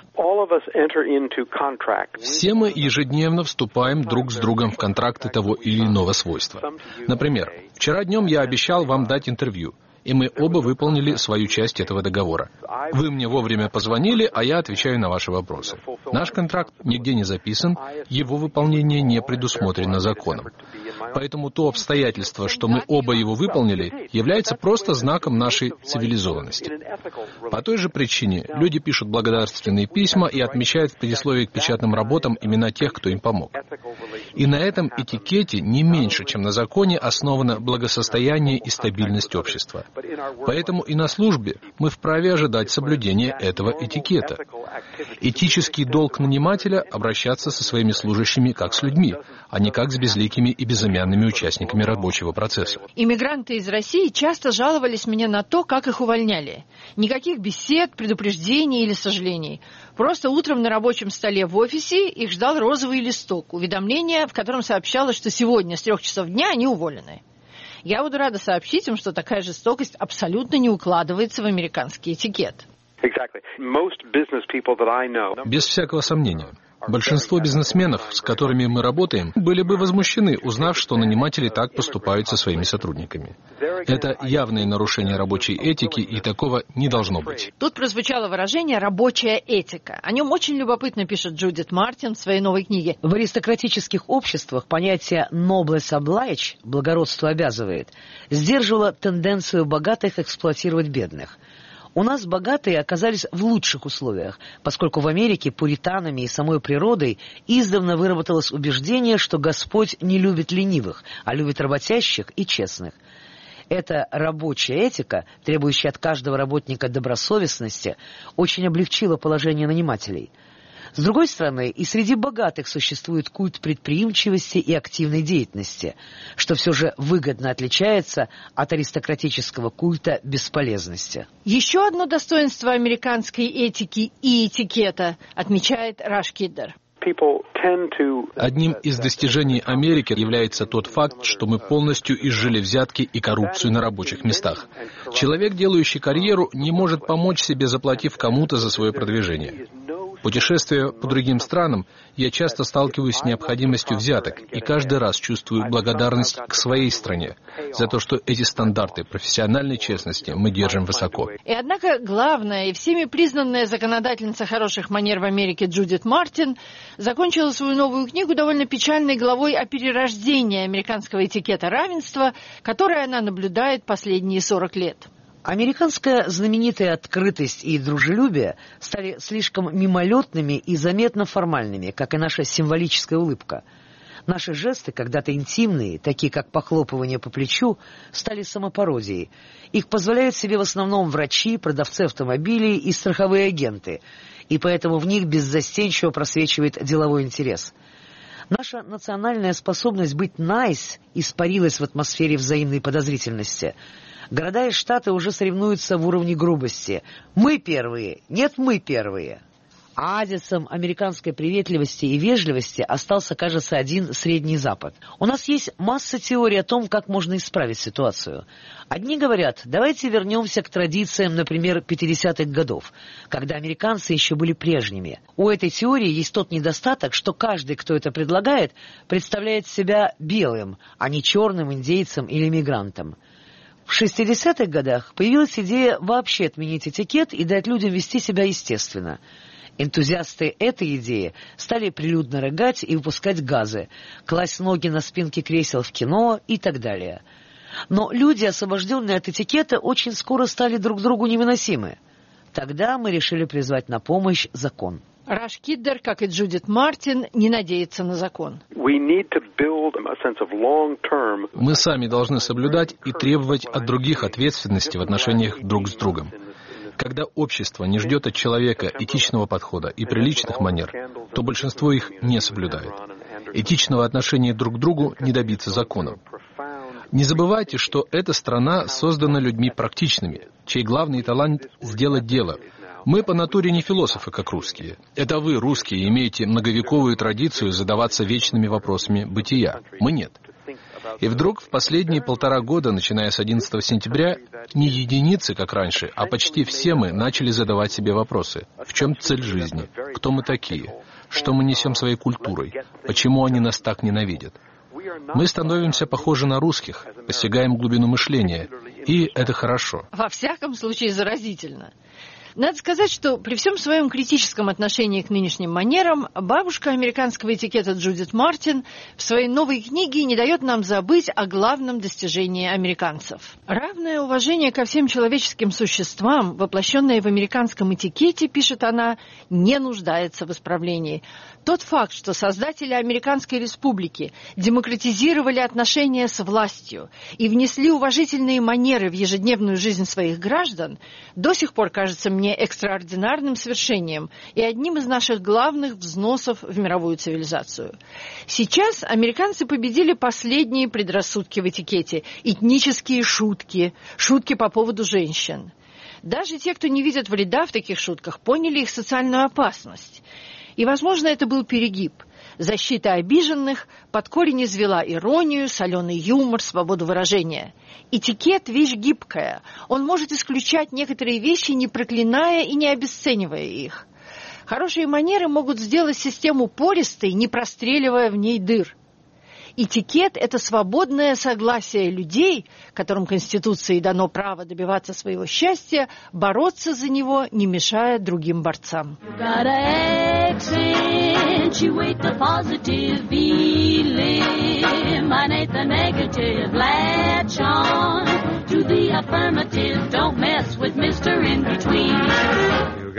Все мы ежедневно вступаем друг с другом в контракты того или иного свойства. Например, вчера днем я обещал вам дать интервью, и мы оба выполнили свою часть этого договора. Вы мне вовремя позвонили, а я отвечаю на ваши вопросы. Наш контракт нигде не записан, его выполнение не предусмотрено законом. Поэтому то обстоятельство, что мы оба его выполнили, является просто знаком нашей цивилизованности. По той же причине люди пишут благодарственные письма и отмечают в предисловии к печатным работам имена тех, кто им помог. И на этом этикете не меньше, чем на законе, основано благосостояние и стабильность общества. Поэтому и на службе мы вправе ожидать соблюдения этого этикета. Этический долг нанимателя — обращаться со своими служащими как с людьми, а не как с безликими и безымянными участниками рабочего процесса. Иммигранты из России часто жаловались мне на то, как их увольняли. Никаких бесед, предупреждений или сожалений. Просто утром на рабочем столе в офисе их ждал розовый листок, уведомление, в котором сообщалось, что сегодня с трех часов дня они уволены. Я буду рада сообщить им, что такая жестокость абсолютно не укладывается в американский этикет. Без всякого сомнения. Большинство бизнесменов, с которыми мы работаем, были бы возмущены, узнав, что наниматели так поступают со своими сотрудниками. Это явное нарушение рабочей этики, и такого не должно быть. Тут прозвучало выражение «рабочая этика». О нем очень любопытно пишет Джудит Мартин в своей новой книге. В аристократических обществах понятие «noblesse oblige» – «благородство обязывает» сдерживало тенденцию богатых эксплуатировать бедных. У нас богатые оказались в лучших условиях, поскольку в Америке пуританами и самой природой издавна выработалось убеждение, что Господь не любит ленивых, а любит работящих и честных. Эта рабочая этика, требующая от каждого работника добросовестности, очень облегчила положение нанимателей. С другой стороны, и среди богатых существует культ предприимчивости и активной деятельности, что все же выгодно отличается от аристократического культа бесполезности. Еще одно достоинство американской этики и этикета отмечает Раш Киддер. Одним из достижений Америки является тот факт, что мы полностью изжили взятки и коррупцию на рабочих местах. Человек, делающий карьеру, не может помочь себе, заплатив кому-то за свое продвижение. Путешествуя по другим странам, я часто сталкиваюсь с необходимостью взяток и каждый раз чувствую благодарность к своей стране за то, что эти стандарты профессиональной честности мы держим высоко. И однако главная и всеми признанная законодательница хороших манер в Америке Джудит Мартин закончила свою новую книгу довольно печальной главой о перерождении американского этикета равенства, которое она наблюдает последние сорок лет. Американская знаменитая открытость и дружелюбие стали слишком мимолетными и заметно формальными, как и наша символическая улыбка. Наши жесты, когда-то интимные, такие как похлопывание по плечу, стали самопародией. Их позволяют себе в основном врачи, продавцы автомобилей и страховые агенты, и поэтому в них беззастенчиво просвечивает деловой интерес. Наша национальная способность быть nice испарилась в атмосфере взаимной подозрительности. Города и штаты уже соревнуются в уровне грубости. Мы первые, нет, мы первые. Оазисом американской приветливости и вежливости остался, кажется, один Средний Запад. У нас есть масса теорий о том, как можно исправить ситуацию. Одни говорят, давайте вернемся к традициям, например, пятидесятых годов, когда американцы еще были прежними. У этой теории есть тот недостаток, что каждый, кто это предлагает, представляет себя белым, а не черным индейцем или мигрантом. В шестидесятых годах появилась идея вообще отменить этикет и дать людям вести себя естественно. Энтузиасты этой идеи стали прилюдно рыгать и выпускать газы, класть ноги на спинки кресел в кино и так далее. Но люди, освобожденные от этикета, очень скоро стали друг другу невыносимы. Тогда мы решили призвать на помощь закон. Раш Киддер, как и Джудит Мартин, не надеется на закон. Мы сами должны соблюдать и требовать от других ответственности в отношениях друг с другом. Когда общество не ждет от человека этичного подхода и приличных манер, то большинство их не соблюдает. Этичного отношения друг к другу не добиться законом. Не забывайте, что эта страна создана людьми практичными, чей главный талант — сделать дело. Мы по натуре не философы, как русские. Это вы, русские, имеете многовековую традицию задаваться вечными вопросами бытия. Мы нет. И вдруг в последние полтора года, начиная с одиннадцатого сентября, не единицы, как раньше, а почти все мы начали задавать себе вопросы. В чем цель жизни? Кто мы такие? Что мы несем своей культурой? Почему они нас так ненавидят? Мы становимся похожи на русских, постигаем глубину мышления, и это хорошо. Во всяком случае, заразительно. Надо сказать, что при всем своем критическом отношении к нынешним манерам бабушка американского этикета Джудит Мартин в своей новой книге не дает нам забыть о главном достижении американцев. Равное уважение ко всем человеческим существам, воплощенное в американском этикете, пишет она, не нуждается в исправлении. Тот факт, что создатели Американской Республики демократизировали отношения с властью и внесли уважительные манеры в ежедневную жизнь своих граждан, до сих пор кажется мне экстраординарным свершением и одним из наших главных взносов в мировую цивилизацию. Сейчас американцы победили последние предрассудки в этикете, этнические шутки, шутки по поводу женщин. Даже те, кто не видит вреда в таких шутках, поняли их социальную опасность. И, возможно, это был перегиб. Защита обиженных под корень извела иронию, соленый юмор, свободу выражения. Этикет – вещь гибкая. Он может исключать некоторые вещи, не проклиная и не обесценивая их. Хорошие манеры могут сделать систему пористой, не простреливая в ней дыр. Этикет – это свободное согласие людей, которым Конституцией дано право добиваться своего счастья, бороться за него, не мешая другим борцам.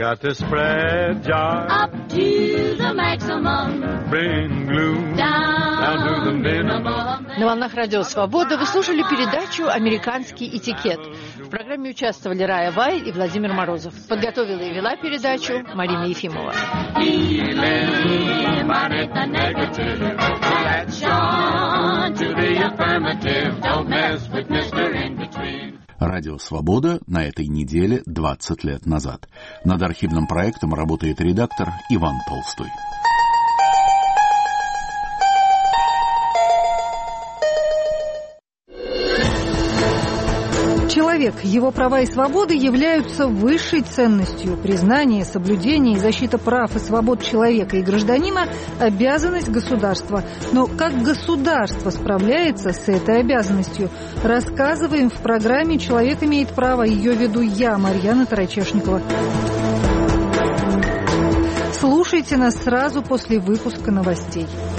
got to spread joy up to the maximum, bring gloom down to the minimum. На волнах Радио Свобода вы слушали передачу «Американский этикет». В программе участвовали Рая Вай и Владимир Морозов. Подготовила и вела передачу Марина Ефимова. Радио «Свобода» на этой неделе двадцать лет назад. Над архивным проектом работает редактор Иван Толстой. Человек, его права и свободы являются высшей ценностью. Признание, соблюдение и защита прав и свобод человека и гражданина – обязанность государства. Но как государство справляется с этой обязанностью? Рассказываем в программе «Человек имеет право». Ее веду я, Марьяна Тарачешникова. Слушайте нас сразу после выпуска новостей.